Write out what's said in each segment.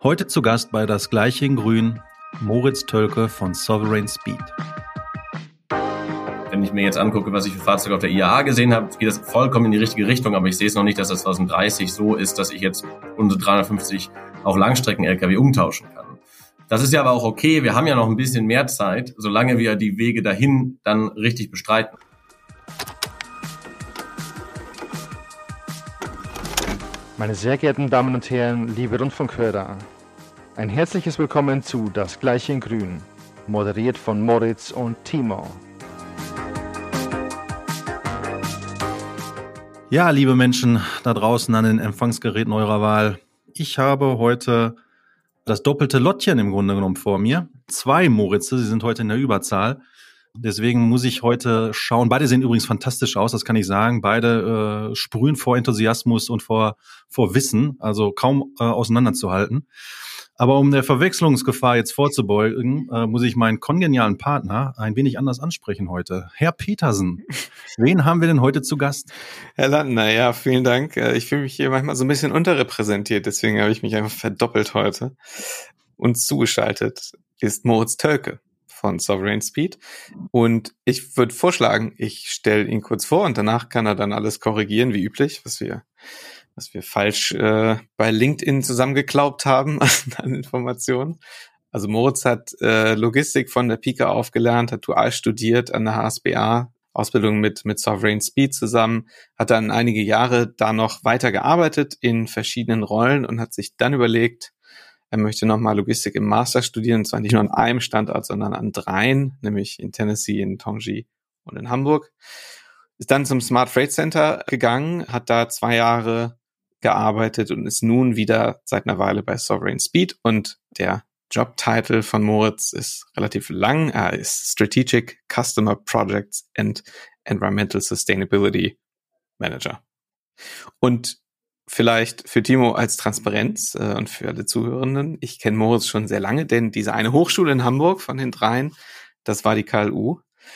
Heute zu Gast bei Das Gleiche in Grün, Moritz Tölke von Sovereign Speed. Wenn ich mir jetzt angucke, was ich für Fahrzeuge auf der IAA gesehen habe, geht das vollkommen in die richtige Richtung, aber ich sehe es noch nicht, dass das 2030 so ist, dass ich jetzt unsere 350 auf Langstrecken-Lkw umtauschen kann. Das ist ja aber auch okay, wir haben ja noch ein bisschen mehr Zeit, solange wir die Wege dahin dann richtig bestreiten. Meine sehr geehrten Damen und Herren, liebe Rundfunkhörer, ein herzliches Willkommen zu Das Gleiche in Grün, moderiert von Moritz und Timo. Ja, liebe Menschen da draußen an den Empfangsgeräten eurer Wahl, ich habe heute das doppelte Lottchen im Grunde genommen vor mir. 2 Moritze, sie sind heute in der Überzahl. Deswegen muss ich heute schauen. Beide sehen übrigens fantastisch aus, das kann ich sagen. Beide sprühen vor Enthusiasmus und vor Wissen, also kaum auseinanderzuhalten. Aber um der Verwechslungsgefahr jetzt vorzubeugen, muss ich meinen kongenialen Partner ein wenig anders ansprechen heute. Herr Petersen, wen haben wir denn heute zu Gast? Herr Landner, ja, vielen Dank. Ich fühle mich hier manchmal so ein bisschen unterrepräsentiert, deswegen habe ich mich einfach verdoppelt heute. Uns zugeschaltet ist Moritz Tölke von Sovereign Speed. Und ich würde vorschlagen, ich stelle ihn kurz vor und danach kann er dann alles korrigieren, wie üblich, was wir falsch bei LinkedIn zusammengeklaubt haben an Informationen. Also Moritz hat Logistik von der Pike auf gelernt, hat dual studiert an der HSBA, Ausbildung mit Sovereign Speed zusammen, hat dann einige Jahre da noch weiter gearbeitet in verschiedenen Rollen und hat sich dann überlegt, er möchte nochmal Logistik im Master studieren, und zwar nicht nur an einem Standort, sondern an 3, nämlich in Tennessee, in Tongji und in Hamburg. Ist dann zum Smart Freight Center gegangen, hat da 2 Jahre gearbeitet und ist nun wieder seit einer Weile bei Sovereign Speed. Und der Jobtitel von Moritz ist relativ lang. Er ist Strategic Customer Projects and Environmental Sustainability Manager. Und vielleicht für Timo als Transparenz und für alle Zuhörenden. Ich kenne Moritz schon sehr lange, denn diese eine Hochschule in Hamburg von den 3, das war die KLU.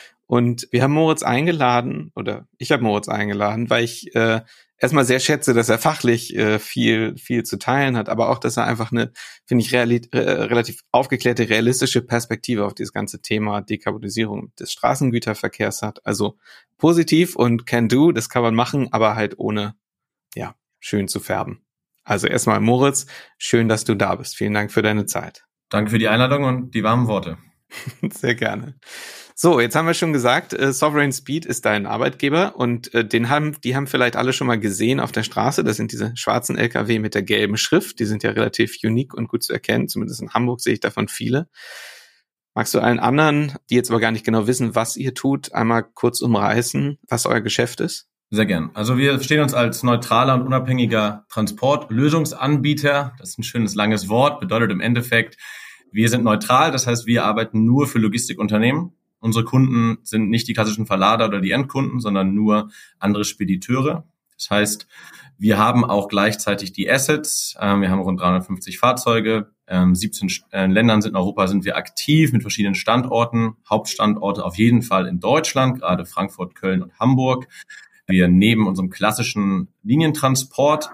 Und wir haben Moritz eingeladen, oder ich habe Moritz eingeladen, weil ich erstmal sehr schätze, dass er fachlich viel zu teilen hat, aber auch, dass er einfach eine, finde ich, relativ aufgeklärte, realistische Perspektive auf dieses ganze Thema Dekarbonisierung des Straßengüterverkehrs hat. Also positiv und can do, das kann man machen, aber halt ohne, ja, schön zu färben. Also erstmal Moritz, schön, dass du da bist. Vielen Dank für deine Zeit. Danke für die Einladung und die warmen Worte. Sehr gerne. So, jetzt haben wir schon gesagt, Sovereign Speed ist dein Arbeitgeber und die haben vielleicht alle schon mal gesehen auf der Straße. Das sind diese schwarzen LKW mit der gelben Schrift. Die sind ja relativ unique und gut zu erkennen. Zumindest in Hamburg sehe ich davon viele. Magst du allen anderen, die jetzt aber gar nicht genau wissen, was ihr tut, einmal kurz umreißen, was euer Geschäft ist? Sehr gern. Also wir verstehen uns als neutraler und unabhängiger Transportlösungsanbieter. Das ist ein schönes langes Wort, bedeutet im Endeffekt, wir sind neutral, das heißt, wir arbeiten nur für Logistikunternehmen. Unsere Kunden sind nicht die klassischen Verlader oder die Endkunden, sondern nur andere Spediteure. Das heißt, wir haben auch gleichzeitig die Assets. Wir haben rund 350 Fahrzeuge. 17 Ländern in Europa sind wir aktiv mit verschiedenen Standorten. Hauptstandorte auf jeden Fall in Deutschland, gerade Frankfurt, Köln und Hamburg. Wir neben unserem klassischen Linientransport,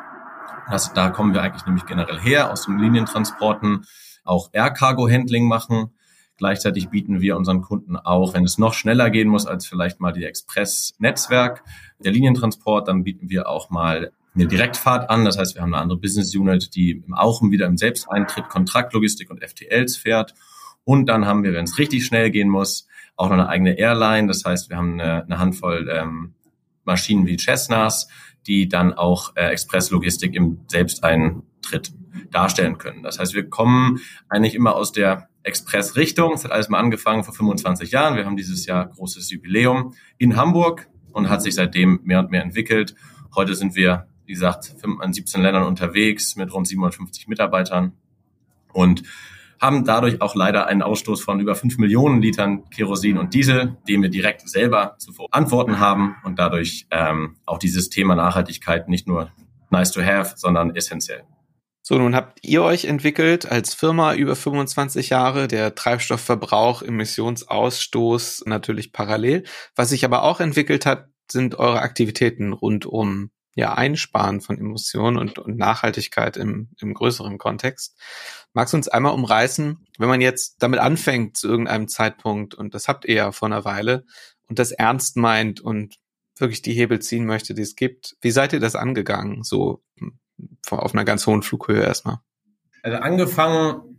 da kommen wir eigentlich nämlich generell her, aus den Linientransporten auch Air-Cargo-Handling machen. Gleichzeitig bieten wir unseren Kunden auch, wenn es noch schneller gehen muss als vielleicht mal die Express-Netzwerk, der Linientransport, dann bieten wir auch mal eine Direktfahrt an. Das heißt, wir haben eine andere Business Unit, die auch wieder im Selbsteintritt Kontraktlogistik und FTLs fährt. Und dann haben wir, wenn es richtig schnell gehen muss, auch noch eine eigene Airline. Das heißt, wir haben eine Handvoll Maschinen wie Cessnas, die dann auch Expresslogistik im Selbsteintritt darstellen können. Das heißt, wir kommen eigentlich immer aus der Express-Richtung. Es hat alles mal angefangen vor 25 Jahren. Wir haben dieses Jahr großes Jubiläum in Hamburg und hat sich seitdem mehr und mehr entwickelt. Heute sind wir, wie gesagt, in 17 Ländern unterwegs mit rund 750 Mitarbeitern und haben dadurch auch leider einen Ausstoß von über 5 Millionen Litern Kerosin und Diesel, den wir direkt selber zu verantworten haben und dadurch auch dieses Thema Nachhaltigkeit nicht nur nice to have, sondern essentiell. So, nun habt ihr euch entwickelt als Firma über 25 Jahre, der Treibstoffverbrauch, Emissionsausstoß natürlich parallel. Was sich aber auch entwickelt hat, sind eure Aktivitäten rund um Einsparen von Emissionen und Nachhaltigkeit im größeren Kontext. Magst du uns einmal umreißen, wenn man jetzt damit anfängt zu irgendeinem Zeitpunkt, und das habt ihr ja vor einer Weile, und das ernst meint und wirklich die Hebel ziehen möchte, die es gibt, wie seid ihr das angegangen, so auf einer ganz hohen Flughöhe erstmal? Also angefangen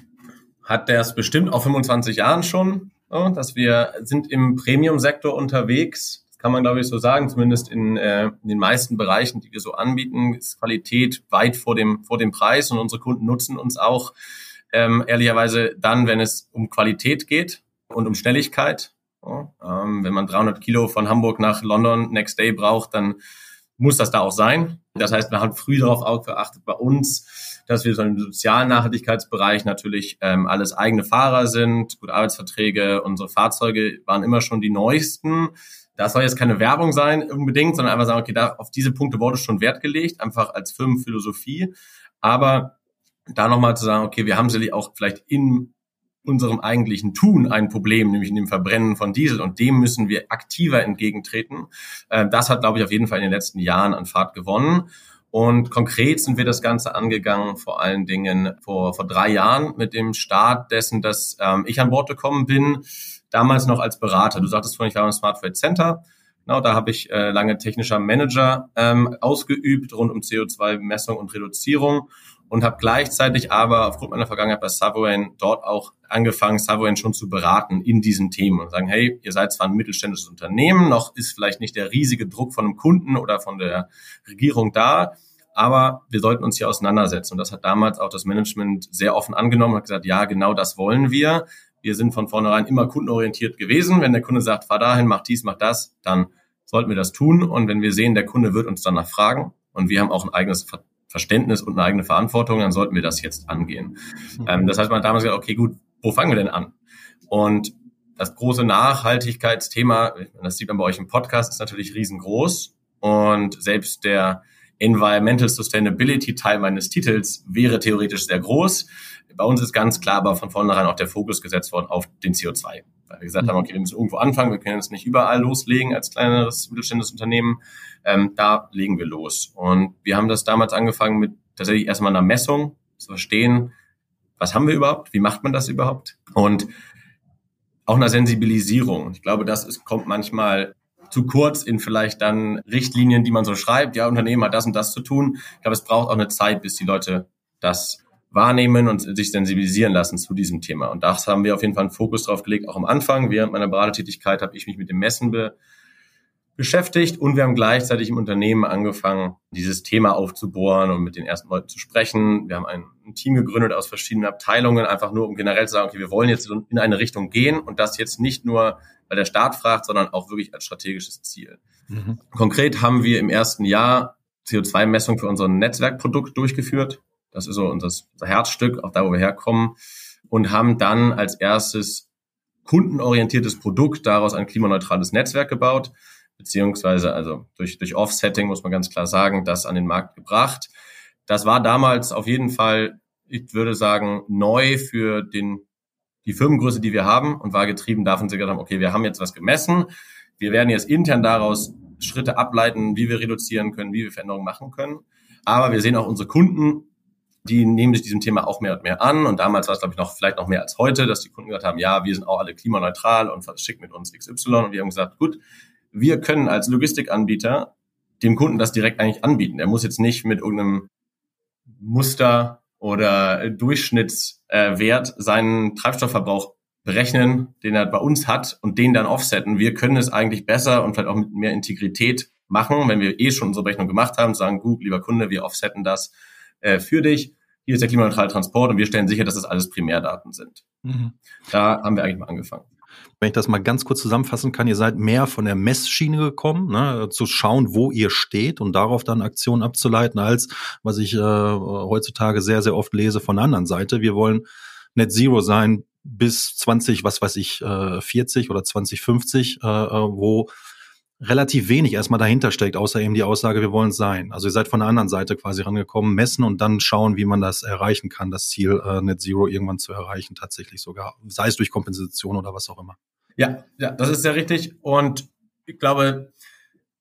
hat das bestimmt auf 25 Jahren schon, so, dass wir sind im Premium-Sektor unterwegs. Kann man, glaube ich, so sagen, zumindest in den meisten Bereichen, die wir so anbieten, ist Qualität weit vor dem Preis, und unsere Kunden nutzen uns auch ehrlicherweise dann, wenn es um Qualität geht und um Schnelligkeit. Ja, wenn man 300 Kilo von Hamburg nach London next day braucht, dann muss das da auch sein. Das heißt, wir haben früh darauf auch geachtet bei uns, dass wir so im sozialen Nachhaltigkeitsbereich natürlich alles eigene Fahrer sind, gute Arbeitsverträge, unsere Fahrzeuge waren immer schon die neuesten. Das soll jetzt keine Werbung sein unbedingt, sondern einfach sagen, okay, auf diese Punkte wurde schon Wert gelegt, einfach als Firmenphilosophie. Aber da nochmal zu sagen, okay, wir haben sicherlich auch vielleicht in unserem eigentlichen Tun ein Problem, nämlich in dem Verbrennen von Diesel, und dem müssen wir aktiver entgegentreten. Das hat, glaube ich, auf jeden Fall in den letzten Jahren an Fahrt gewonnen. Und konkret sind wir das Ganze angegangen, vor allen Dingen vor 3 Jahren mit dem Start dessen, dass ich an Bord gekommen bin, damals noch als Berater. Du sagtest vorhin, ich war im Smart Freight Center. Genau, da habe ich lange technischer Manager ausgeübt rund um CO2-Messung und Reduzierung und habe gleichzeitig aber aufgrund meiner Vergangenheit bei Savoyen dort auch angefangen, Savoyen schon zu beraten in diesen Themen und sagen, hey, ihr seid zwar ein mittelständisches Unternehmen, noch ist vielleicht nicht der riesige Druck von einem Kunden oder von der Regierung da, aber wir sollten uns hier auseinandersetzen. Und das hat damals auch das Management sehr offen angenommen und hat gesagt, ja, genau das wollen wir. Wir sind von vornherein immer kundenorientiert gewesen. Wenn der Kunde sagt, fahr dahin, mach dies, mach das, dann sollten wir das tun. Und wenn wir sehen, der Kunde wird uns danach fragen und wir haben auch ein eigenes Verständnis und eine eigene Verantwortung, dann sollten wir das jetzt angehen. Das heißt, man hat damals gesagt, okay, gut, wo fangen wir denn an? Und das große Nachhaltigkeitsthema, das sieht man bei euch im Podcast, ist natürlich riesengroß. Und selbst der Environmental Sustainability Teil meines Titels wäre theoretisch sehr groß. Bei uns ist ganz klar aber von vornherein auch der Fokus gesetzt worden auf den CO2. Weil wir gesagt haben, okay, wir müssen irgendwo anfangen, wir können jetzt nicht überall loslegen als kleineres mittelständisches Unternehmen. Da legen wir los. Und wir haben das damals angefangen mit tatsächlich erstmal einer Messung, zu verstehen, was haben wir überhaupt, wie macht man das überhaupt? Und auch einer Sensibilisierung. Ich glaube, kommt manchmal zu kurz in vielleicht dann Richtlinien, die man so schreibt. Ja, Unternehmen hat das und das zu tun. Ich glaube, es braucht auch eine Zeit, bis die Leute das wahrnehmen und sich sensibilisieren lassen zu diesem Thema. Und da haben wir auf jeden Fall einen Fokus drauf gelegt, auch am Anfang. Während meiner Beratertätigkeit habe ich mich mit dem Messen beschäftigt und wir haben gleichzeitig im Unternehmen angefangen, dieses Thema aufzubohren und mit den ersten Leuten zu sprechen. Wir haben ein Team gegründet aus verschiedenen Abteilungen, einfach nur, um generell zu sagen, okay, wir wollen jetzt in eine Richtung gehen und das jetzt nicht nur, weil der Staat fragt, sondern auch wirklich als strategisches Ziel. Mhm. Konkret haben wir im ersten Jahr CO2-Messung für unser Netzwerkprodukt durchgeführt. Das ist so unser Herzstück, auch da, wo wir herkommen, und haben dann als erstes kundenorientiertes Produkt daraus ein klimaneutrales Netzwerk gebaut, beziehungsweise also durch Offsetting, muss man ganz klar sagen, das an den Markt gebracht. Das war damals auf jeden Fall, ich würde sagen, neu für die Firmengröße, die wir haben, und war getrieben davon, dass wir gesagt haben, okay, wir haben jetzt was gemessen, wir werden jetzt intern daraus Schritte ableiten, wie wir reduzieren können, wie wir Veränderungen machen können. Aber wir sehen auch unsere Kunden, die nehmen sich diesem Thema auch mehr und mehr an. Und damals war es, glaube ich, vielleicht noch mehr als heute, dass die Kunden gesagt haben, ja, wir sind auch alle klimaneutral und verschicken mit uns XY. Und wir haben gesagt, gut, wir können als Logistikanbieter dem Kunden das direkt eigentlich anbieten. Er muss jetzt nicht mit irgendeinem Muster oder Durchschnittswert seinen Treibstoffverbrauch berechnen, den er bei uns hat und den dann offsetten. Wir können es eigentlich besser und vielleicht auch mit mehr Integrität machen, wenn wir schon unsere Berechnung gemacht haben, sagen, gut, lieber Kunde, wir offsetten das für dich. Hier ist der klimaneutrale Transport und wir stellen sicher, dass das alles Primärdaten sind. Mhm. Da haben wir eigentlich mal angefangen. Wenn ich das mal ganz kurz zusammenfassen kann, ihr seid mehr von der Messschiene gekommen, ne, zu schauen, wo ihr steht und darauf dann Aktionen abzuleiten, als was ich heutzutage sehr, sehr oft lese von der anderen Seite. Wir wollen Net Zero sein bis 40 oder 2050, wo relativ wenig erstmal dahinter steckt, außer eben die Aussage, wir wollen es sein. Also ihr seid von der anderen Seite quasi rangekommen, messen und dann schauen, wie man das erreichen kann, das Ziel Net Zero irgendwann zu erreichen, tatsächlich sogar, sei es durch Kompensation oder was auch immer. Ja, das ist sehr richtig. Und ich glaube,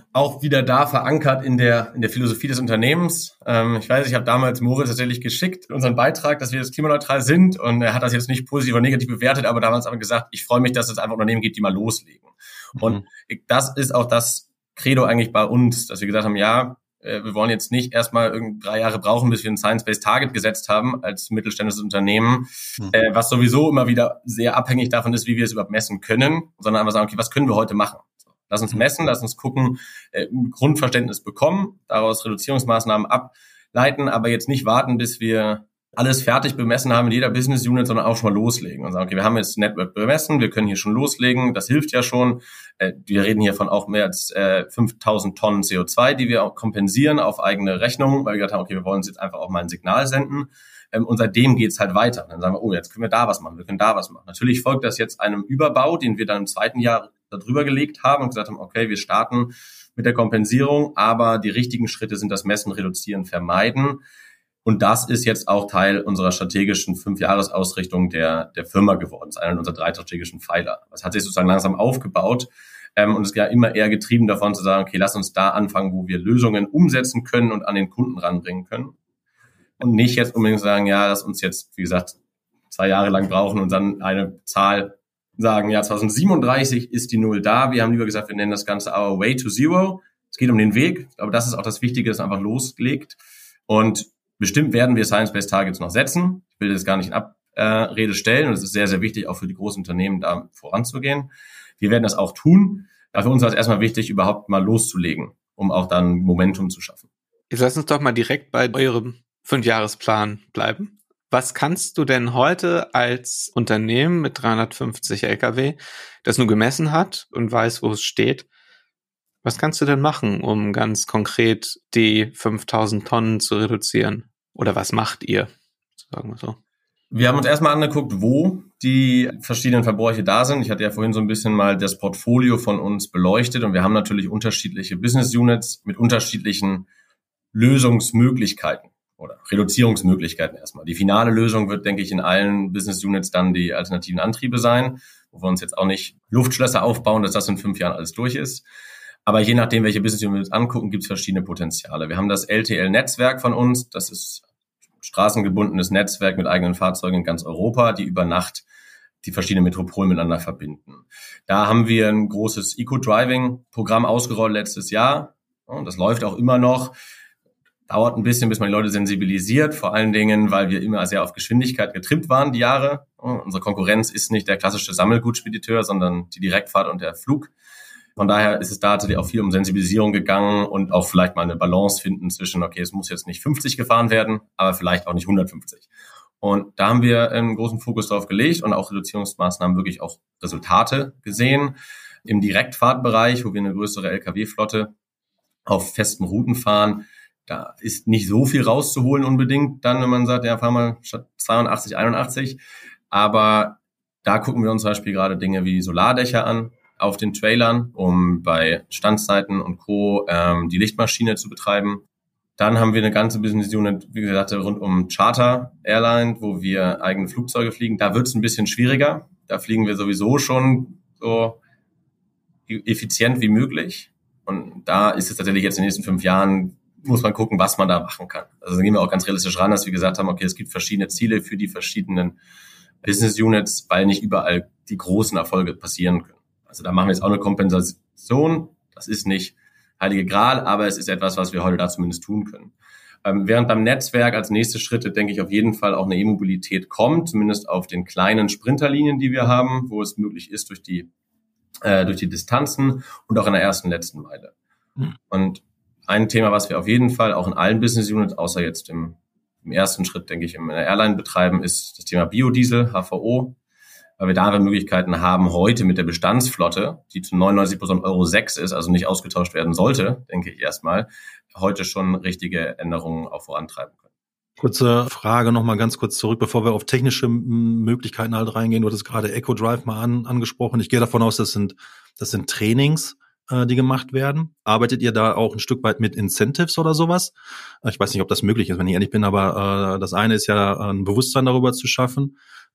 auch wieder da verankert in der Philosophie des Unternehmens. Ich weiß, ich habe damals Moritz tatsächlich geschickt, unseren Beitrag, dass wir jetzt klimaneutral sind, und er hat das jetzt nicht positiv oder negativ bewertet, aber damals aber gesagt, ich freue mich, dass es einfach Unternehmen gibt, die mal loslegen. Und das ist auch das Credo eigentlich bei uns, dass wir gesagt haben, ja, wir wollen jetzt nicht erstmal 3 Jahre brauchen, bis wir ein Science-Based Target gesetzt haben als mittelständisches Unternehmen, was sowieso immer wieder sehr abhängig davon ist, wie wir es überhaupt messen können, sondern einfach sagen, okay, was können wir heute machen? Lass uns messen, lass uns gucken, Grundverständnis bekommen, daraus Reduzierungsmaßnahmen ableiten, aber jetzt nicht warten, bis wir alles fertig bemessen haben in jeder Business Unit, sondern auch schon mal loslegen und sagen, okay, wir haben jetzt Network bemessen, wir können hier schon loslegen, das hilft ja schon. Wir reden hier von auch mehr als 5.000 Tonnen CO2, die wir auch kompensieren auf eigene Rechnung, weil wir gesagt haben, okay, wir wollen uns jetzt einfach auch mal ein Signal senden. Und seitdem geht's halt weiter. Dann sagen wir, oh, jetzt können wir da was machen, wir können da was machen. Natürlich folgt das jetzt einem Überbau, den wir dann im 2. Jahr darüber gelegt haben und gesagt haben, okay, wir starten mit der Kompensierung, aber die richtigen Schritte sind das Messen, Reduzieren, Vermeiden. Und das ist jetzt auch Teil unserer strategischen 5-Jahres-Ausrichtung der Firma geworden. Das ist einer unserer 3 strategischen Pfeiler. Das hat sich sozusagen langsam aufgebaut und ist ja immer eher getrieben davon zu sagen, okay, lass uns da anfangen, wo wir Lösungen umsetzen können und an den Kunden ranbringen können. Und nicht jetzt unbedingt sagen, ja, lass uns jetzt, wie gesagt, 2 Jahre lang brauchen und dann eine Zahl sagen, ja, 2037 ist die Null da. Wir haben lieber gesagt, wir nennen das Ganze Our Way to Zero. Es geht um den Weg, aber das ist auch das Wichtige, dass einfach loslegt. Und bestimmt werden wir Science-Based Targets noch setzen. Ich will das gar nicht in Abrede stellen. Und es ist sehr, sehr wichtig, auch für die großen Unternehmen da voranzugehen. Wir werden das auch tun. Aber für uns war es erstmal wichtig, überhaupt mal loszulegen, um auch dann Momentum zu schaffen. Jetzt lass uns doch mal direkt bei eurem 5-Jahresplan bleiben. Was kannst du denn heute als Unternehmen mit 350 Lkw, das nur gemessen hat und weiß, wo es steht, was kannst du denn machen, um ganz konkret die 5.000 Tonnen zu reduzieren? Oder was macht ihr? Sagen wir so. Wir haben uns erstmal angeguckt, wo die verschiedenen Verbräuche da sind. Ich hatte ja vorhin so ein bisschen mal das Portfolio von uns beleuchtet und wir haben natürlich unterschiedliche Business Units mit unterschiedlichen Lösungsmöglichkeiten oder Reduzierungsmöglichkeiten erstmal. Die finale Lösung wird, denke ich, in allen Business Units dann die alternativen Antriebe sein, wo wir uns jetzt auch nicht Luftschlösser aufbauen, dass das in 5 Jahren alles durch ist. Aber je nachdem, welche Business Units angucken, gibt es verschiedene Potenziale. Wir haben das LTL-Netzwerk von uns. Das ist straßengebundenes Netzwerk mit eigenen Fahrzeugen in ganz Europa, die über Nacht die verschiedenen Metropolen miteinander verbinden. Da haben wir ein großes Eco-Driving-Programm ausgerollt letztes Jahr. Und das läuft auch immer noch. Dauert ein bisschen, bis man die Leute sensibilisiert, vor allen Dingen, weil wir immer sehr auf Geschwindigkeit getrimmt waren die Jahre. Unsere Konkurrenz ist nicht der klassische Sammelgutspediteur, sondern die Direktfahrt und der Flug. Von daher ist es da tatsächlich auch viel um Sensibilisierung gegangen und auch vielleicht mal eine Balance finden zwischen, okay, es muss jetzt nicht 50 gefahren werden, aber vielleicht auch nicht 150. Und da haben wir einen großen Fokus drauf gelegt und auch Reduzierungsmaßnahmen wirklich auch Resultate gesehen. Im Direktfahrtbereich, wo wir eine größere Lkw-Flotte auf festen Routen fahren, da ist nicht so viel rauszuholen unbedingt dann, wenn man sagt, ja, fahren wir statt 82, 81. Aber da gucken wir uns zum Beispiel gerade Dinge wie Solardächer an auf den Trailern, um bei Standzeiten und Co. Die Lichtmaschine zu betreiben. Dann haben wir eine ganze Business Unit, wie gesagt, rund um Charter Airline, wo wir eigene Flugzeuge fliegen. Da wird es ein bisschen schwieriger. Da fliegen wir sowieso schon so effizient wie möglich. Und da ist es tatsächlich jetzt in den nächsten 5 Jahren, muss man gucken, was man da machen kann. Also da gehen wir auch ganz realistisch ran, dass wir gesagt haben, okay, es gibt verschiedene Ziele für die verschiedenen Business Units, weil nicht überall die großen Erfolge passieren können. Also da machen wir jetzt auch eine Kompensation. Das ist nicht Heilige Gral, aber es ist etwas, was wir heute da zumindest tun können. Während beim Netzwerk als nächste Schritte, denke ich, auf jeden Fall auch eine E-Mobilität kommt, zumindest auf den kleinen Sprinterlinien, die wir haben, wo es möglich ist durch die Distanzen und auch in der ersten, letzten Meile. Und ein Thema, was wir auf jeden Fall auch in allen Business Units, außer jetzt im ersten Schritt, denke ich, in der Airline betreiben, ist das Thema Biodiesel, HVO, weil wir da Möglichkeiten haben, heute mit der Bestandsflotte, die zu 99% Euro 6 ist, also nicht ausgetauscht werden sollte, denke ich erstmal, heute schon richtige Änderungen auch vorantreiben können. Kurze Frage nochmal ganz kurz zurück, bevor wir auf technische Möglichkeiten halt reingehen. Du hattest gerade EcoDrive mal angesprochen. Ich gehe davon aus, das sind Trainings, die gemacht werden. Arbeitet ihr da auch ein Stück weit mit Incentives oder sowas? Ich weiß nicht, ob das möglich ist, wenn ich ehrlich bin, aber das eine ist ja ein Bewusstsein darüber zu schaffen.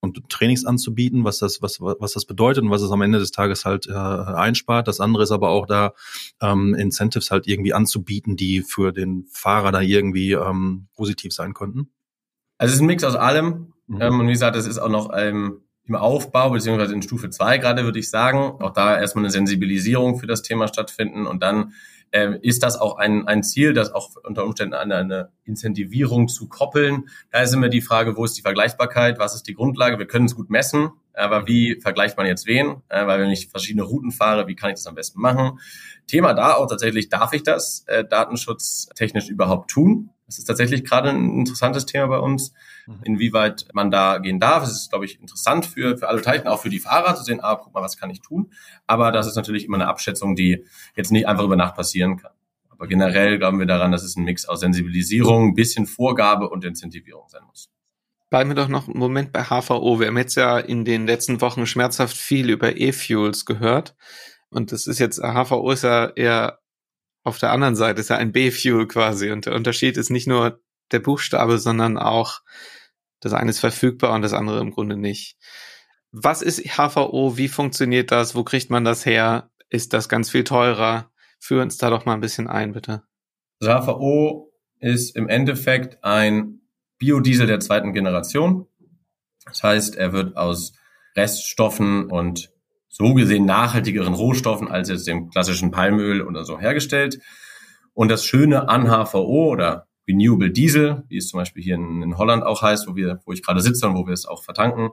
und Trainings anzubieten, was das bedeutet und was es am Ende des Tages halt einspart. Das andere ist aber auch da Incentives halt irgendwie anzubieten, die für den Fahrer da irgendwie positiv sein könnten. Also es ist ein Mix aus allem. Und wie gesagt, es ist auch noch im Aufbau, beziehungsweise in Stufe 2 gerade, würde ich sagen. Auch da erstmal eine Sensibilisierung für das Thema stattfinden. Und dann ist das auch ein Ziel, das auch unter Umständen an eine Incentivierung zu koppeln. Da ist immer die Frage, wo ist die Vergleichbarkeit, was ist die Grundlage? Wir können es gut messen, aber wie vergleicht man jetzt wen? Weil wenn ich verschiedene Routen fahre, wie kann ich das am besten machen? Thema da auch tatsächlich, darf ich das datenschutztechnisch überhaupt tun? Das ist tatsächlich gerade ein interessantes Thema bei uns, inwieweit man da gehen darf. Es ist, glaube ich, interessant für alle Beteiligten, auch für die Fahrer zu sehen, guck mal, was kann ich tun? Aber das ist natürlich immer eine Abschätzung, die jetzt nicht einfach über Nacht passieren kann. Aber generell glauben wir daran, dass es ein Mix aus Sensibilisierung, ein bisschen Vorgabe und Incentivierung sein muss. Bleiben wir doch noch einen Moment bei HVO. Wir haben jetzt ja in den letzten Wochen schmerzhaft viel über E-Fuels gehört. Und das ist jetzt, HVO ist ja eher auf der anderen Seite, ist ja ein B-Fuel quasi. Und der Unterschied ist nicht nur der Buchstabe, sondern auch das eine ist verfügbar und das andere im Grunde nicht. Was ist HVO? Wie funktioniert das? Wo kriegt man das her? Ist das ganz viel teurer? Führ uns da doch mal ein bisschen ein, bitte. Also HVO ist im Endeffekt ein Biodiesel der 2. Generation. Das heißt, er wird aus Reststoffen und so gesehen nachhaltigeren Rohstoffen als jetzt dem klassischen Palmöl oder so hergestellt. Und das Schöne an HVO oder Renewable Diesel, wie es zum Beispiel hier in Holland auch heißt, wo ich gerade sitze und wo wir es auch vertanken,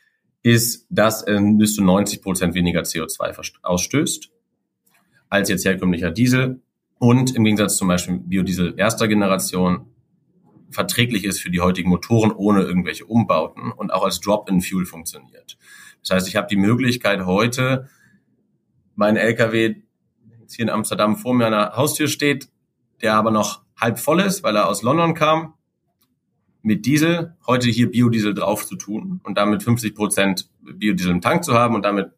ist, dass er bis zu 90% weniger CO2 ausstößt als jetzt herkömmlicher Diesel und im Gegensatz zum Beispiel Biodiesel 1. Generation verträglich ist für die heutigen Motoren ohne irgendwelche Umbauten und auch als Drop-in-Fuel funktioniert. Das heißt, ich habe die Möglichkeit heute, meinen LKW jetzt hier in Amsterdam vor mir an der Haustür steht, der aber noch halb voll ist, weil er aus London kam, mit Diesel heute hier Biodiesel drauf zu tun und damit 50% Biodiesel im Tank zu haben und damit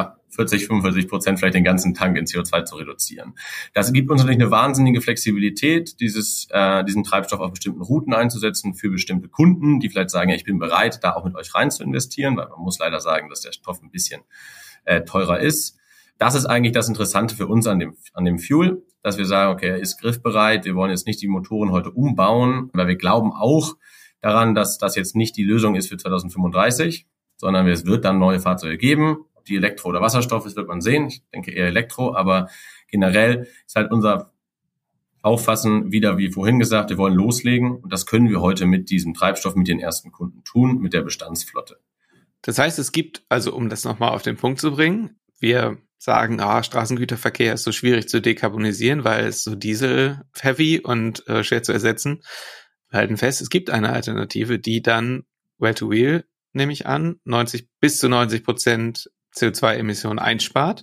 40-45% vielleicht den ganzen Tank in CO2 zu reduzieren. Das gibt uns natürlich eine wahnsinnige Flexibilität, diesen Treibstoff auf bestimmten Routen einzusetzen für bestimmte Kunden, die vielleicht sagen, ja, ich bin bereit, da auch mit euch rein zu investieren, weil man muss leider sagen, dass der Stoff ein bisschen teurer ist. Das ist eigentlich das Interessante für uns an dem Fuel, dass wir sagen, okay, er ist griffbereit, wir wollen jetzt nicht die Motoren heute umbauen, weil wir glauben auch daran, dass das jetzt nicht die Lösung ist für 2035, sondern es wird dann neue Fahrzeuge geben. Ob die Elektro oder Wasserstoff ist, wird man sehen. Ich denke eher Elektro, aber generell ist halt unser Auffassen wieder, wie vorhin gesagt, wir wollen loslegen und das können wir heute mit diesem Treibstoff, mit den ersten Kunden tun, mit der Bestandsflotte. Das heißt, es gibt, also um das nochmal auf den Punkt zu bringen, wir sagen, Straßengüterverkehr ist so schwierig zu dekarbonisieren, weil es so Diesel-heavy und schwer zu ersetzen. Wir halten fest, es gibt eine Alternative, die dann Well-to-Wheel, nehme ich an, bis zu 90% CO2-Emissionen einspart.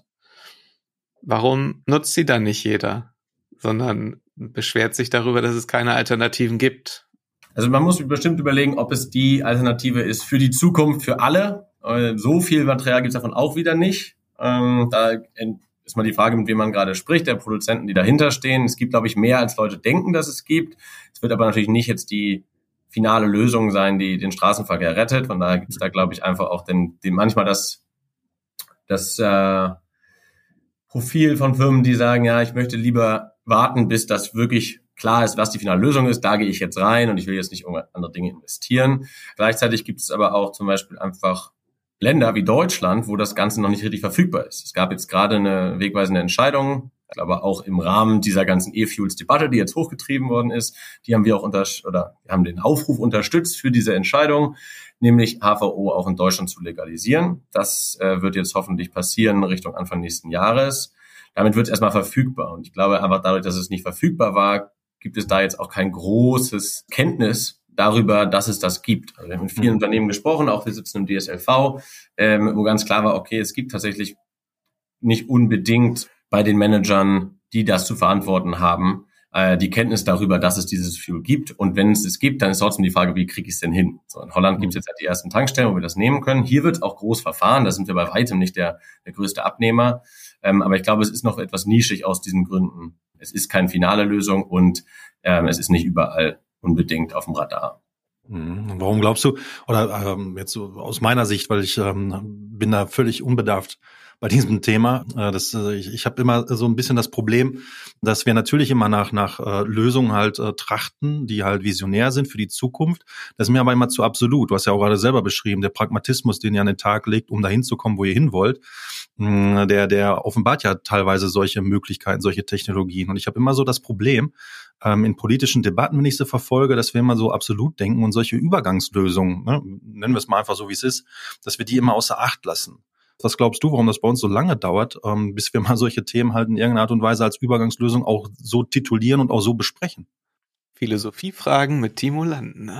Warum nutzt sie dann nicht jeder, sondern beschwert sich darüber, dass es keine Alternativen gibt? Also man muss bestimmt überlegen, ob es die Alternative ist für die Zukunft, für alle. So viel Material gibt es davon auch wieder nicht. Da ist mal die Frage, mit wem man gerade spricht, der Produzenten, die dahinter stehen. Es gibt, glaube ich, mehr, als Leute denken, dass es gibt. Es wird aber natürlich nicht jetzt die finale Lösung sein, die den Straßenverkehr rettet. Von daher gibt es da, glaube ich, einfach auch manchmal das Profil von Firmen, die sagen, ja, ich möchte lieber warten, bis das wirklich klar ist, was die finale Lösung ist. Da gehe ich jetzt rein und ich will jetzt nicht in andere Dinge investieren. Gleichzeitig gibt es aber auch zum Beispiel einfach Länder wie Deutschland, wo das Ganze noch nicht richtig verfügbar ist. Es gab jetzt gerade eine wegweisende Entscheidung, aber auch im Rahmen dieser ganzen E-Fuels-Debatte, die jetzt hochgetrieben worden ist, die haben wir auch wir haben den Aufruf unterstützt für diese Entscheidung, nämlich HVO auch in Deutschland zu legalisieren. Das wird jetzt hoffentlich passieren Richtung Anfang nächsten Jahres. Damit wird es erstmal verfügbar. Und ich glaube einfach dadurch, dass es nicht verfügbar war, gibt es da jetzt auch kein großes Kenntnis darüber, dass es das gibt. Also wir haben mit vielen Unternehmen gesprochen, auch wir sitzen im DSLV, wo ganz klar war, okay, es gibt tatsächlich nicht unbedingt bei den Managern, die das zu verantworten haben, die Kenntnis darüber, dass es dieses Fuel gibt. Und wenn es gibt, dann ist trotzdem die Frage, wie kriege ich es denn hin? So, in Holland gibt es jetzt halt die ersten Tankstellen, wo wir das nehmen können. Hier wird auch groß verfahren, da sind wir bei weitem nicht der größte Abnehmer. Aber ich glaube, es ist noch etwas nischig aus diesen Gründen. Es ist keine finale Lösung und es ist nicht überall unbedingt auf dem Radar. Warum glaubst du, oder jetzt so aus meiner Sicht, weil ich bin da völlig unbedarft bei diesem Thema. Ich habe immer so ein bisschen das Problem, dass wir natürlich immer nach Lösungen halt trachten, die halt visionär sind für die Zukunft. Das ist mir aber immer zu absolut. Du hast ja auch gerade selber beschrieben, der Pragmatismus, den ihr an den Tag legt, um dahin zu kommen, wo ihr hin wollt, der offenbart ja teilweise solche Möglichkeiten, solche Technologien. Und ich habe immer so das Problem, in politischen Debatten, wenn ich sie verfolge, dass wir immer so absolut denken und solche Übergangslösungen, ne, nennen wir es mal einfach so, wie es ist, dass wir die immer außer Acht lassen. Was glaubst du, warum das bei uns so lange dauert, bis wir mal solche Themen halt in irgendeiner Art und Weise als Übergangslösung auch so titulieren und auch so besprechen? Philosophiefragen mit Timo Landner.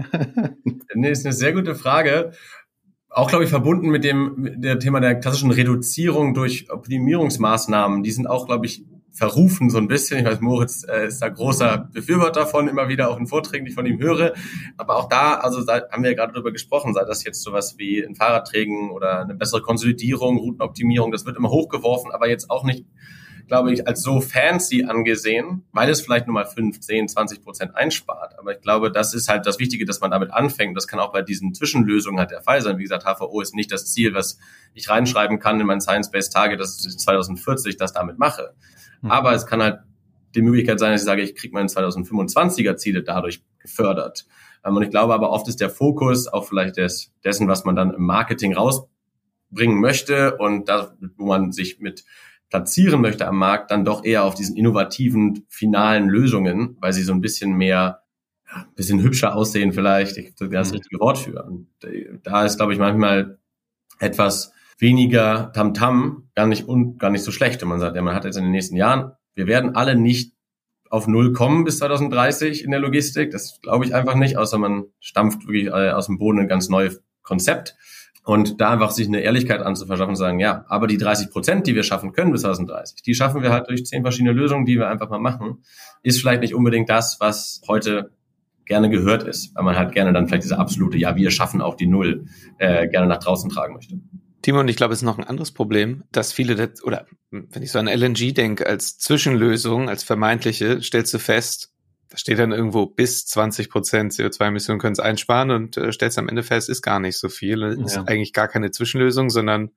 Nee, ist eine sehr gute Frage. Auch, glaube ich, verbunden mit der Thema der klassischen Reduzierung durch Optimierungsmaßnahmen. Die sind auch, glaube ich, verrufen so ein bisschen. Ich weiß, Moritz ist da großer Befürworter von, immer wieder auch in Vorträgen, die ich von ihm höre. Aber auch da, also da haben wir ja gerade drüber gesprochen, sei das jetzt sowas wie in Fahrradträgen oder eine bessere Konsolidierung, Routenoptimierung, das wird immer hochgeworfen, aber jetzt auch nicht, glaube ich, als so fancy angesehen, weil es vielleicht nur mal 5, 10, 20% einspart. Aber ich glaube, das ist halt das Wichtige, dass man damit anfängt. Das kann auch bei diesen Zwischenlösungen halt der Fall sein. Wie gesagt, HVO ist nicht das Ziel, was ich reinschreiben kann in mein Science-Based Target, dass ich 2040 das damit mache. Aber es kann halt die Möglichkeit sein, dass ich sage, ich kriege meine 2025er Ziele dadurch gefördert. Und ich glaube aber oft ist der Fokus auch vielleicht dessen, was man dann im Marketing rausbringen möchte und da, wo man sich mit platzieren möchte am Markt, dann doch eher auf diesen innovativen, finalen Lösungen, weil sie so ein bisschen mehr, ein bisschen hübscher aussehen vielleicht. Ich habe das richtige Wort für. Und da ist, glaube ich, manchmal etwas weniger Tamtam gar nicht so schlecht. Und man sagt, ja, man hat jetzt in den nächsten Jahren, wir werden alle nicht auf Null kommen bis 2030 in der Logistik. Das glaube ich einfach nicht, außer man stampft wirklich aus dem Boden ein ganz neues Konzept. Und da einfach sich eine Ehrlichkeit anzuverschaffen und sagen, ja, aber die 30%, die wir schaffen können bis 2030, die schaffen wir halt durch 10 verschiedene Lösungen, die wir einfach mal machen, ist vielleicht nicht unbedingt das, was heute gerne gehört ist, weil man halt gerne dann vielleicht diese absolute, ja, wir schaffen auch die Null, gerne nach draußen tragen möchte. Timo, und ich glaube, es ist noch ein anderes Problem, dass viele, oder wenn ich so an LNG denke, als Zwischenlösung, als vermeintliche, stellst du fest, da steht dann irgendwo bis 20% CO2-Emissionen können es einsparen und stellst am Ende fest, ist gar nicht so viel. Ist eigentlich gar keine Zwischenlösung, sondern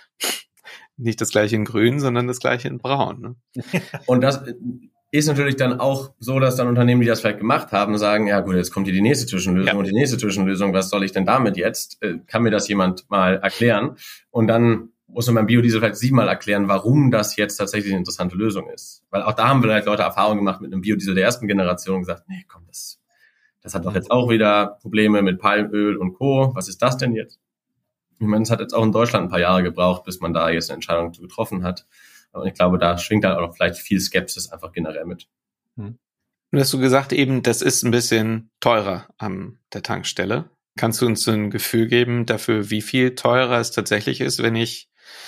nicht das gleiche in grün, sondern das gleiche in braun. Ne? Und das ist natürlich dann auch so, dass dann Unternehmen, die das vielleicht gemacht haben, sagen, ja gut, jetzt kommt hier die nächste Zwischenlösung und die nächste Zwischenlösung, was soll ich denn damit jetzt? Kann mir das jemand mal erklären? Und dann muss man beim Biodiesel vielleicht 7-mal erklären, warum das jetzt tatsächlich eine interessante Lösung ist. Weil auch da haben vielleicht Leute Erfahrung gemacht mit einem Biodiesel der ersten Generation und gesagt, nee, komm, das hat doch jetzt auch wieder Probleme mit Palmöl und Co. Was ist das denn jetzt? Ich meine, es hat jetzt auch in Deutschland ein paar Jahre gebraucht, bis man da jetzt eine Entscheidung getroffen hat. Und ich glaube, da schwingt dann auch vielleicht viel Skepsis einfach generell mit. Und hast du gesagt eben, das ist ein bisschen teurer an der Tankstelle. Kannst du uns so ein Gefühl geben dafür, wie viel teurer es tatsächlich ist, wenn ich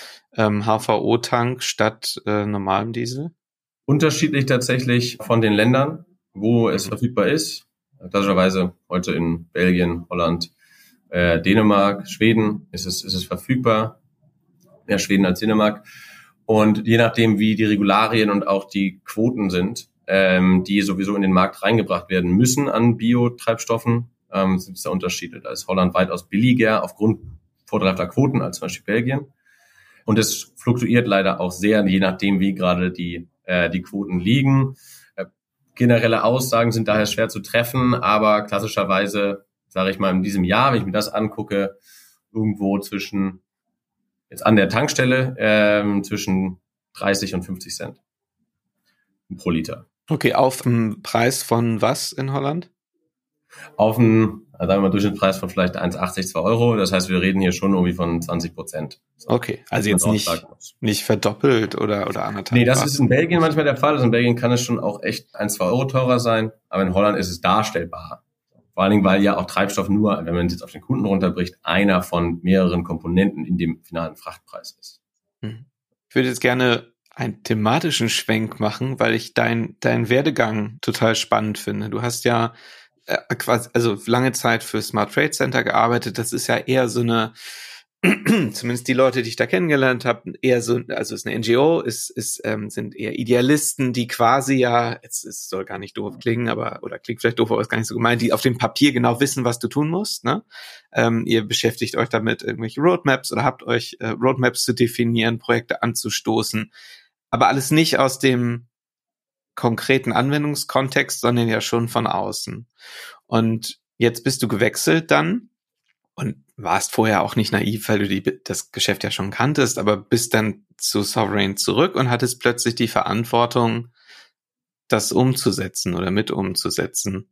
HVO tank statt normalem Diesel? Unterschiedlich tatsächlich von den Ländern, wo es verfügbar ist. Klassischerweise heute in Belgien, Holland, Dänemark, Schweden ist es verfügbar. Mehr Schweden als Dänemark. Und je nachdem, wie die Regularien und auch die Quoten sind, die sowieso in den Markt reingebracht werden müssen an Biotreibstoffen, sind es da Unterschiede. Da ist Holland weitaus billiger aufgrund vorteilhafter Quoten als zum Beispiel Belgien. Und es fluktuiert leider auch sehr, je nachdem, wie gerade die Quoten liegen. Generelle Aussagen sind daher schwer zu treffen, aber klassischerweise, sage ich mal, in diesem Jahr, wenn ich mir das angucke, irgendwo zwischen, jetzt an der Tankstelle, zwischen 30 und 50 Cent pro Liter. Okay, auf dem Preis von was in Holland? Auf einen, sagen wir mal, Durchschnittspreis von vielleicht 1,80, 2 Euro. Das heißt, wir reden hier schon irgendwie von 20%. Okay, also jetzt nicht verdoppelt oder anderthalb. Nee, das ist in Belgien manchmal der Fall. Also in Belgien kann es schon auch echt 1, 2 Euro teurer sein. Aber in Holland ist es darstellbar. Vor allen Dingen, weil ja auch Treibstoff nur, wenn man es jetzt auf den Kunden runterbricht, einer von mehreren Komponenten in dem finalen Frachtpreis ist. Ich würde jetzt gerne einen thematischen Schwenk machen, weil ich dein Werdegang total spannend finde. Du hast ja quasi, also lange Zeit für Smart Trade Center gearbeitet. Das ist ja eher so eine zumindest die Leute, die ich da kennengelernt habe, eher so, also ist eine NGO, sind eher Idealisten, die quasi ja, es soll gar nicht doof klingen, oder klingt vielleicht doof, aber ist gar nicht so gemeint, die auf dem Papier genau wissen, was du tun musst, ne? Ihr beschäftigt euch damit, irgendwelche Roadmaps oder habt euch Roadmaps zu definieren, Projekte anzustoßen, aber alles nicht aus dem konkreten Anwendungskontext, sondern ja schon von außen. Und jetzt bist du gewechselt dann und warst vorher auch nicht naiv, weil du das Geschäft ja schon kanntest, aber bist dann zu Sovereign zurück und hattest plötzlich die Verantwortung, das umzusetzen oder mit umzusetzen.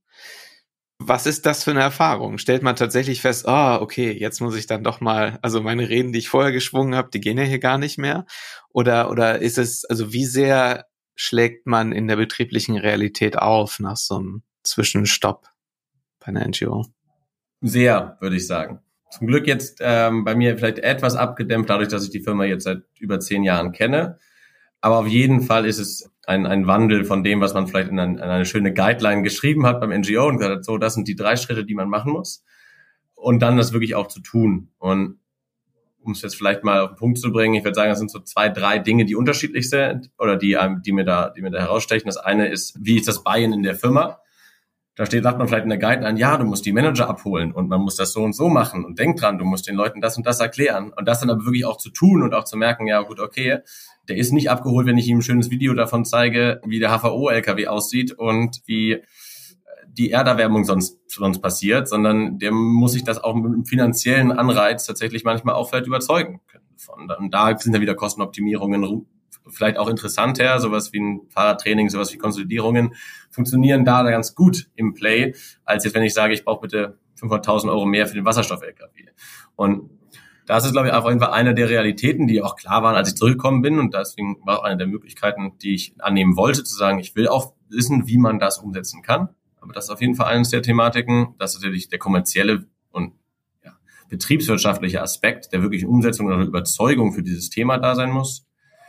Was ist das für eine Erfahrung? Stellt man tatsächlich fest, okay, jetzt muss ich dann doch mal, also meine Reden, die ich vorher geschwungen habe, die gehen ja hier gar nicht mehr? Oder ist es, also wie sehr schlägt man in der betrieblichen Realität auf nach so einem Zwischenstopp bei einer NGO? Sehr, würde ich sagen. Zum Glück jetzt bei mir vielleicht etwas abgedämpft, dadurch, dass ich die Firma jetzt seit über 10 Jahren kenne. Aber auf jeden Fall ist es ein Wandel von dem, was man vielleicht in eine schöne Guideline geschrieben hat beim NGO und gesagt hat, so, das sind die 3 Schritte, die man machen muss. Und dann das wirklich auch zu tun. Und um es jetzt vielleicht mal auf den Punkt zu bringen, ich würde sagen, das sind so 2, 3 Dinge, die unterschiedlich sind oder die mir da herausstechen. Das eine ist, wie ist das Buy-in in der Firma? Da sagt man vielleicht in der Guideline, ja, du musst die Manager abholen und man muss das so und so machen und denk dran, du musst den Leuten das und das erklären und das dann aber wirklich auch zu tun und auch zu merken, ja gut, okay, der ist nicht abgeholt, wenn ich ihm ein schönes Video davon zeige, wie der HVO-LKW aussieht und wie die Erderwärmung sonst passiert, sondern der muss sich das auch mit einem finanziellen Anreiz tatsächlich manchmal auch vielleicht überzeugen können. Und da sind dann wieder Kostenoptimierungen vielleicht auch interessanter, sowas wie ein Fahrradtraining, sowas wie Konsolidierungen funktionieren da ganz gut im Play, als jetzt, wenn ich sage, ich brauche bitte 500.000 Euro mehr für den Wasserstoff-LKW. Und das ist, glaube ich, auf jeden Fall eine der Realitäten, die auch klar waren, als ich zurückgekommen bin. Und deswegen war auch eine der Möglichkeiten, die ich annehmen wollte, zu sagen, ich will auch wissen, wie man das umsetzen kann. Aber das ist auf jeden Fall eines der Thematiken, dass natürlich der kommerzielle und betriebswirtschaftliche Aspekt der wirklichen Umsetzung oder Überzeugung für dieses Thema da sein muss.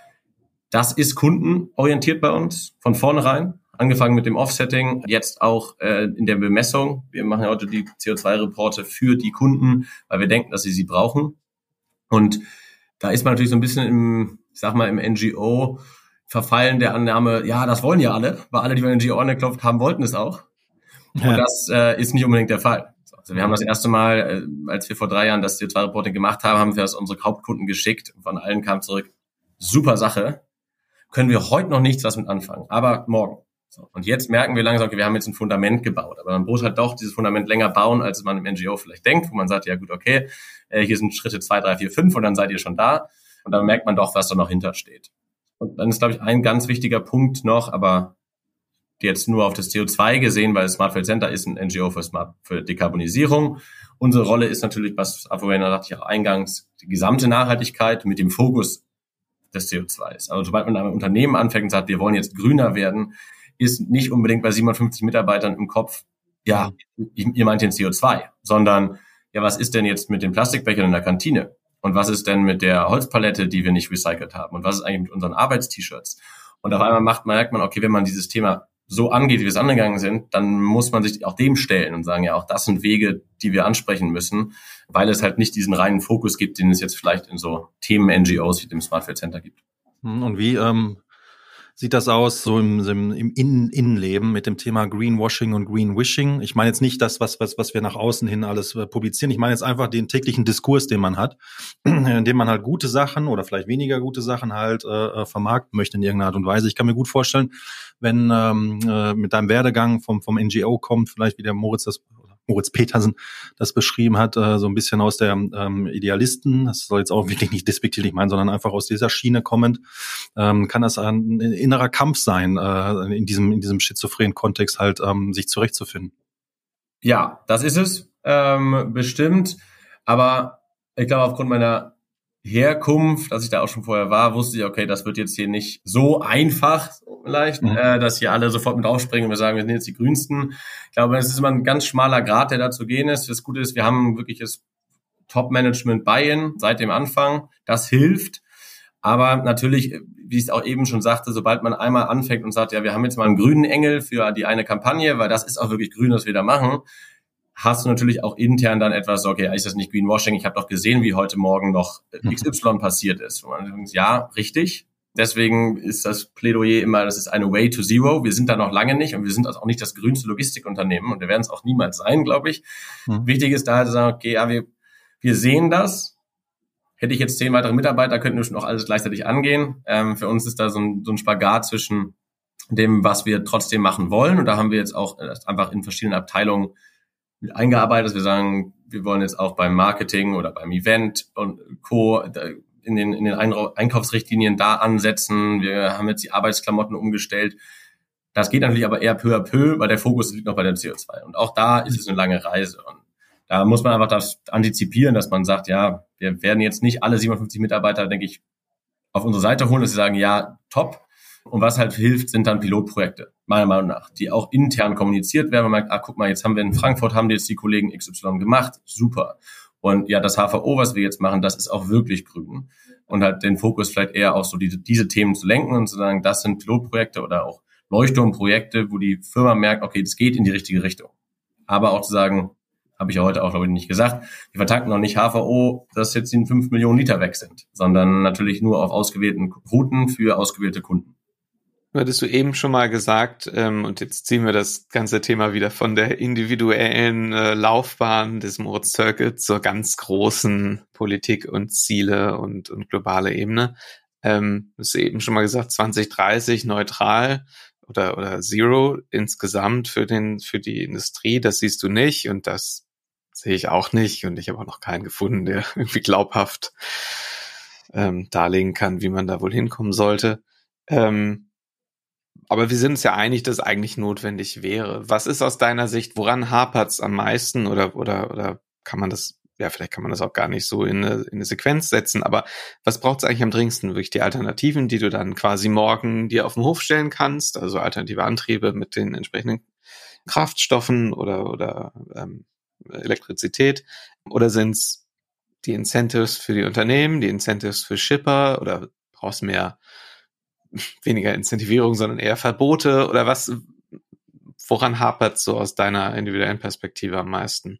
Das ist kundenorientiert bei uns von vornherein, angefangen mit dem Offsetting, jetzt auch in der Bemessung. Wir machen ja heute die CO2-Reporte für die Kunden, weil wir denken, dass sie brauchen. Und da ist man natürlich so ein bisschen im NGO verfallen der Annahme, ja, das wollen ja alle, weil alle, die bei NGO angeklopft haben, wollten es auch. Ja. Und das ist nicht unbedingt der Fall. Also wir haben das erste Mal, als wir vor 3 Jahren das CO2-Reporting gemacht haben wir das unsere Hauptkunden geschickt. Von allen kam zurück, super Sache. Können wir heute noch nichts was mit anfangen, aber morgen. So. Und jetzt merken wir langsam, okay, wir haben jetzt ein Fundament gebaut, aber man muss halt doch dieses Fundament länger bauen, als man im NGO vielleicht denkt, wo man sagt, ja gut, okay, hier sind Schritte 2, 3, 4, 5 und dann seid ihr schon da und dann merkt man doch, was da noch hintersteht. Und dann ist, glaube ich, ein ganz wichtiger Punkt noch, aber jetzt nur auf das CO2 gesehen, weil Smart Field Center ist ein NGO für Dekarbonisierung. Unsere Rolle ist natürlich, was Apoena sagte ich auch eingangs, die gesamte Nachhaltigkeit mit dem Fokus des CO2s. Also sobald man in einem Unternehmen anfängt und sagt, wir wollen jetzt grüner werden, ist nicht unbedingt bei 57 Mitarbeitern im Kopf, ja, ihr meint den CO2, sondern, ja, was ist denn jetzt mit den Plastikbechern in der Kantine? Und was ist denn mit der Holzpalette, die wir nicht recycelt haben? Und was ist eigentlich mit unseren Arbeitst-T-Shirts? Und auf einmal merkt man, okay, wenn man dieses Thema so angeht, wie wir es angegangen sind, dann muss man sich auch dem stellen und sagen, ja, auch das sind Wege, die wir ansprechen müssen, weil es halt nicht diesen reinen Fokus gibt, den es jetzt vielleicht in so Themen-NGOs wie dem Smart Field Center gibt. Und wie sieht das aus so im Innenleben mit dem Thema Greenwashing und Greenwishing? Ich meine jetzt nicht das, was wir nach außen hin alles publizieren. Ich meine jetzt einfach den täglichen Diskurs, den man hat, in dem man halt gute Sachen oder vielleicht weniger gute Sachen halt vermarkten möchte in irgendeiner Art und Weise. Ich kann mir gut vorstellen, wenn mit deinem Werdegang vom NGO kommt, vielleicht wie der Moritz Petersen das beschrieben hat, so ein bisschen aus der Idealisten, das soll jetzt auch wirklich nicht despektierlich meinen, sondern einfach aus dieser Schiene kommend, kann das ein innerer Kampf sein, in diesem schizophrenen Kontext halt sich zurechtzufinden. Ja, das ist es, bestimmt, aber ich glaube, aufgrund meiner Herkunft, als ich da auch schon vorher war, wusste ich, okay, das wird jetzt hier nicht so einfach vielleicht, dass hier alle sofort mit aufspringen und wir sagen, wir sind jetzt die Grünsten. Ich glaube, es ist immer ein ganz schmaler Grat, der da zu gehen ist. Das Gute ist, wir haben wirklich das Top-Management-Buy-in seit dem Anfang. Das hilft. Aber natürlich, wie ich es auch eben schon sagte, sobald man einmal anfängt und sagt, ja, wir haben jetzt mal einen grünen Engel für die eine Kampagne, weil das ist auch wirklich grün, was wir da machen, hast du natürlich auch intern dann etwas, okay, ist das nicht Greenwashing? Ich habe doch gesehen, wie heute Morgen noch XY passiert ist. Und man denkt, ja, richtig. Deswegen ist das Plädoyer immer, das ist eine Way to Zero. Wir sind da noch lange nicht und wir sind also auch nicht das grünste Logistikunternehmen und wir werden es auch niemals sein, glaube ich. Wichtig ist da halt zu sagen, okay, ja, wir sehen das. Hätte ich jetzt 10 weitere Mitarbeiter, könnten wir schon auch alles gleichzeitig angehen. Für uns ist da so ein Spagat zwischen dem, was wir trotzdem machen wollen. Und da haben wir jetzt auch einfach in verschiedenen Abteilungen mit eingearbeitet, dass wir sagen, wir wollen jetzt auch beim Marketing oder beim Event und Co. in den Einkaufsrichtlinien da ansetzen. Wir haben jetzt die Arbeitsklamotten umgestellt. Das geht natürlich aber eher peu à peu, weil der Fokus liegt noch bei der CO2. Und auch da ist es eine lange Reise. Und da muss man einfach das antizipieren, dass man sagt, ja, wir werden jetzt nicht alle 57 Mitarbeiter, denke ich, auf unsere Seite holen, dass sie sagen, ja, top. Und was halt hilft, sind dann Pilotprojekte, meiner Meinung nach, die auch intern kommuniziert werden. Man merkt, guck mal, jetzt haben wir in Frankfurt, haben jetzt die Kollegen XY gemacht, super. Und ja, das HVO, was wir jetzt machen, das ist auch wirklich grün. Und halt den Fokus vielleicht eher auf so diese Themen zu lenken und zu sagen, das sind Pilotprojekte oder auch Leuchtturmprojekte, wo die Firma merkt, okay, das geht in die richtige Richtung. Aber auch zu sagen, habe ich ja heute auch, glaube ich, nicht gesagt, wir vertanken noch nicht HVO, dass jetzt die 5 Millionen Liter weg sind, sondern natürlich nur auf ausgewählten Routen für ausgewählte Kunden. Hattest du eben schon mal gesagt, und jetzt ziehen wir das ganze Thema wieder von der individuellen Laufbahn des Moritz Tölke zur ganz großen Politik und Ziele und globale Ebene. Hast du eben schon mal gesagt, 2030 neutral oder Zero insgesamt für die Industrie, das siehst du nicht und das sehe ich auch nicht und ich habe auch noch keinen gefunden, der irgendwie glaubhaft darlegen kann, wie man da wohl hinkommen sollte. Aber wir sind uns ja einig, dass es eigentlich notwendig wäre. Was ist aus deiner Sicht, woran hapert's am meisten oder kann man das, ja, vielleicht kann man das auch gar nicht so in eine Sequenz setzen, aber was braucht's eigentlich am dringendsten? Wirklich die Alternativen, die du dann quasi morgen dir auf den Hof stellen kannst, also alternative Antriebe mit den entsprechenden Kraftstoffen oder Elektrizität, oder sind's die Incentives für die Unternehmen, die Incentives für Shipper oder brauchst mehr weniger Incentivierung, sondern eher Verbote oder was, woran hapert so aus deiner individuellen Perspektive am meisten?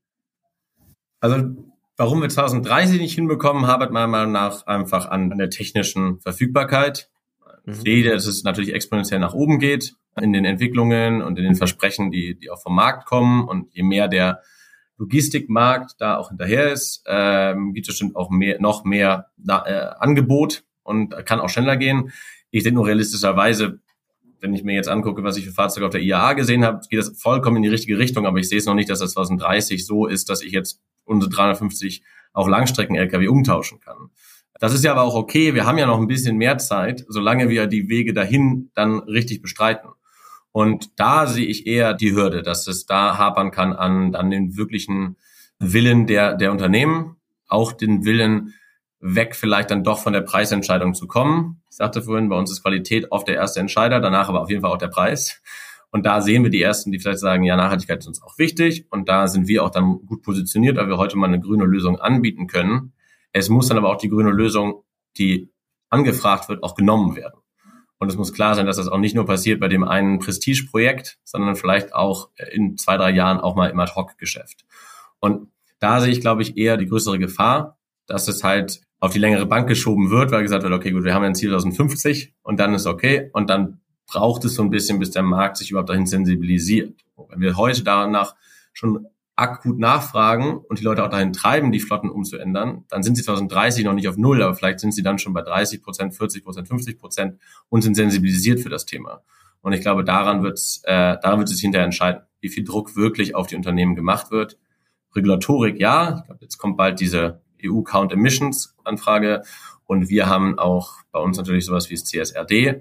Also, warum wir 2030 nicht hinbekommen, hapert meiner Meinung nach einfach an der technischen Verfügbarkeit. Ich sehe, dass es natürlich exponentiell nach oben geht in den Entwicklungen und in den Versprechen, die auch vom Markt kommen. Und je mehr der Logistikmarkt da auch hinterher ist, gibt es bestimmt auch noch mehr Angebot und kann auch schneller gehen. Ich denke nur realistischerweise, wenn ich mir jetzt angucke, was ich für Fahrzeuge auf der IAA gesehen habe, geht das vollkommen in die richtige Richtung, aber ich sehe es noch nicht, dass das 2030 so ist, dass ich jetzt unsere 350 auf Langstrecken-LKW umtauschen kann. Das ist ja aber auch okay, wir haben ja noch ein bisschen mehr Zeit, solange wir die Wege dahin dann richtig bestreiten. Und da sehe ich eher die Hürde, dass es da hapern kann an den wirklichen Willen der Unternehmen, auch den Willen, weg vielleicht dann doch von der Preisentscheidung zu kommen. Ich sagte vorhin, bei uns ist Qualität oft der erste Entscheider, danach aber auf jeden Fall auch der Preis. Und da sehen wir die Ersten, die vielleicht sagen, ja, Nachhaltigkeit ist uns auch wichtig. Und da sind wir auch dann gut positioniert, weil wir heute mal eine grüne Lösung anbieten können. Es muss dann aber auch die grüne Lösung, die angefragt wird, auch genommen werden. Und es muss klar sein, dass das auch nicht nur passiert bei dem einen Prestigeprojekt, sondern vielleicht auch in 2-3 Jahren auch mal im Ad-Hoc-Geschäft. Und da sehe ich, glaube ich, eher die größere Gefahr, dass es halt auf die längere Bank geschoben wird, weil gesagt wird, okay, gut, wir haben ja ein Ziel 2050 und dann ist okay und dann braucht es so ein bisschen, bis der Markt sich überhaupt dahin sensibilisiert. Und wenn wir heute danach schon akut nachfragen und die Leute auch dahin treiben, die Flotten umzuändern, dann sind sie 2030 noch nicht auf Null, aber vielleicht sind sie dann schon bei 30%, 40%, 50% und sind sensibilisiert für das Thema. Und ich glaube, daran wird es sich hinterher entscheiden, wie viel Druck wirklich auf die Unternehmen gemacht wird. Regulatorik, ja, ich glaube, jetzt kommt bald diese EU-Count-Emissions-Anfrage und wir haben auch bei uns natürlich sowas wie das CSRD.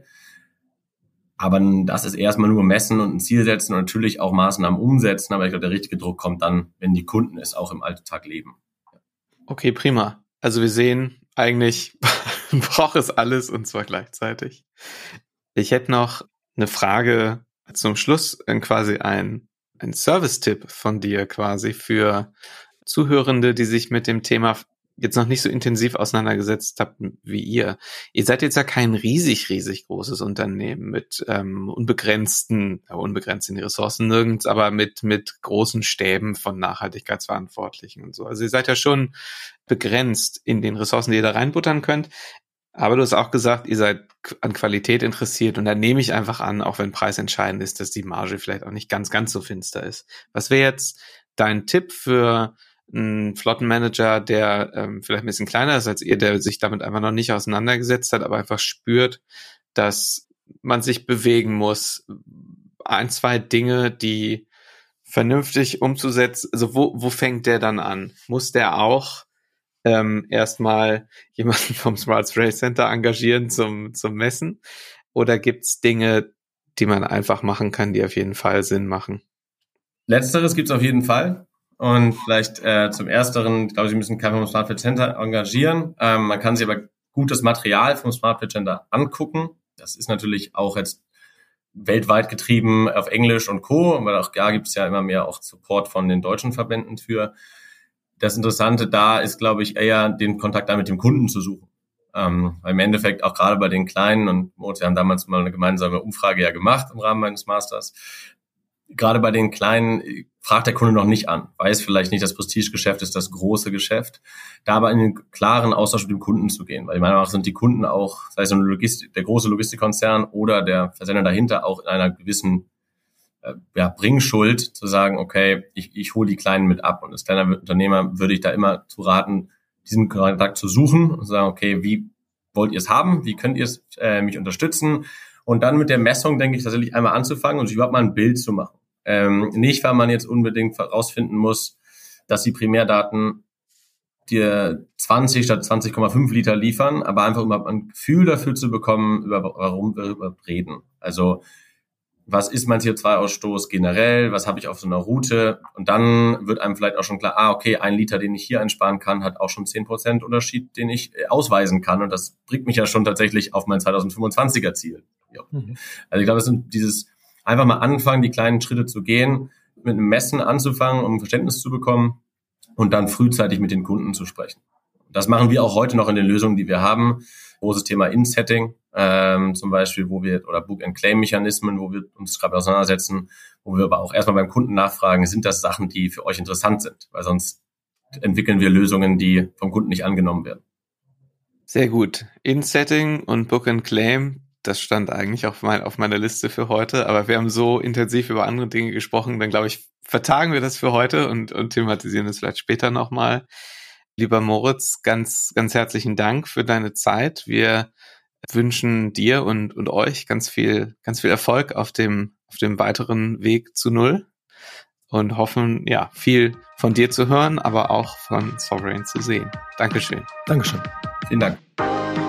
Aber das ist erstmal nur messen und ein Ziel setzen und natürlich auch Maßnahmen umsetzen. Aber ich glaube, der richtige Druck kommt dann, wenn die Kunden es auch im Alltag leben. Okay, prima. Also wir sehen, eigentlich braucht es alles und zwar gleichzeitig. Ich hätte noch eine Frage zum Schluss, quasi ein Service-Tipp von dir quasi für Zuhörende, die sich mit dem Thema jetzt noch nicht so intensiv auseinandergesetzt habt wie ihr. Ihr seid jetzt ja kein riesig großes Unternehmen mit unbegrenzt sind die Ressourcen nirgends, aber mit großen Stäben von Nachhaltigkeitsverantwortlichen und so. Also ihr seid ja schon begrenzt in den Ressourcen, die ihr da reinbuttern könnt. Aber du hast auch gesagt, ihr seid an Qualität interessiert und da nehme ich einfach an, auch wenn Preis entscheidend ist, dass die Marge vielleicht auch nicht ganz so finster ist. Was wäre jetzt dein Tipp für einen Flottenmanager, der vielleicht ein bisschen kleiner ist als ihr, der sich damit einfach noch nicht auseinandergesetzt hat, aber einfach spürt, dass man sich bewegen muss, 1, 2 Dinge, die vernünftig umzusetzen, also wo fängt der dann an? Muss der auch erstmal jemanden vom Smart Race Center engagieren zum Messen? Oder gibt's Dinge, die man einfach machen kann, die auf jeden Fall Sinn machen? Letzteres gibt's auf jeden Fall. Und vielleicht zum Ersteren, glaube ich, Sie müssen keinen vom Smart Race Center engagieren. Man kann sich aber gutes Material vom Smart Race Center angucken. Das ist natürlich auch jetzt weltweit getrieben auf Englisch und Co. Aber auch da gibt's ja immer mehr auch Support von den deutschen Verbänden für. Das Interessante da ist, glaube ich, eher den Kontakt da mit dem Kunden zu suchen. Weil im Endeffekt auch gerade bei den Kleinen, und wir haben damals mal eine gemeinsame Umfrage ja gemacht im Rahmen meines Masters, gerade bei den Kleinen fragt der Kunde noch nicht an, weiß vielleicht nicht, das Prestigegeschäft ist das große Geschäft, da aber in den klaren Austausch mit dem Kunden zu gehen, weil meiner Meinung nach sind die Kunden auch, sei es der große Logistikkonzern oder der Versender dahinter, auch in einer gewissen Bringschuld zu sagen, okay, ich hole die Kleinen mit ab. Und als kleiner Unternehmer würde ich da immer zu raten, diesen Kontakt zu suchen und zu sagen, okay, wie wollt ihr es haben? Wie könnt ihr es mich unterstützen? Und dann mit der Messung, denke ich, tatsächlich einmal anzufangen und sich überhaupt mal ein Bild zu machen. Nicht, weil man jetzt unbedingt herausfinden muss, dass die Primärdaten dir 20 statt 20,5 Liter liefern, aber einfach überhaupt ein Gefühl dafür zu bekommen, warum wir darüber reden. Also was ist mein CO2-Ausstoß generell, was habe ich auf so einer Route, und dann wird einem vielleicht auch schon klar, okay, 1 Liter, den ich hier einsparen kann, hat auch schon 10% Unterschied, den ich ausweisen kann, und das bringt mich ja schon tatsächlich auf mein 2025er Ziel. Ja. Also ich glaube, es sind dieses einfach mal anfangen, die kleinen Schritte zu gehen, mit einem Messen anzufangen, um Verständnis zu bekommen und dann frühzeitig mit den Kunden zu sprechen. Das machen wir auch heute noch in den Lösungen, die wir haben. Großes Thema In-Setting, zum Beispiel, oder Book-and-Claim-Mechanismen, wo wir uns gerade auseinandersetzen, wo wir aber auch erstmal beim Kunden nachfragen, sind das Sachen, die für euch interessant sind? Weil sonst entwickeln wir Lösungen, die vom Kunden nicht angenommen werden. Sehr gut. In-Setting und Book-and-Claim, das stand eigentlich auf meiner Liste für heute, aber wir haben so intensiv über andere Dinge gesprochen, dann glaube ich, vertagen wir das für heute und thematisieren es vielleicht später nochmal. Lieber Moritz, ganz herzlichen Dank für deine Zeit. Wir wünschen dir und euch ganz viel Erfolg auf dem weiteren Weg zu Null und hoffen, ja, viel von dir zu hören, aber auch von Sovereign zu sehen. Dankeschön. Dankeschön. Vielen Dank.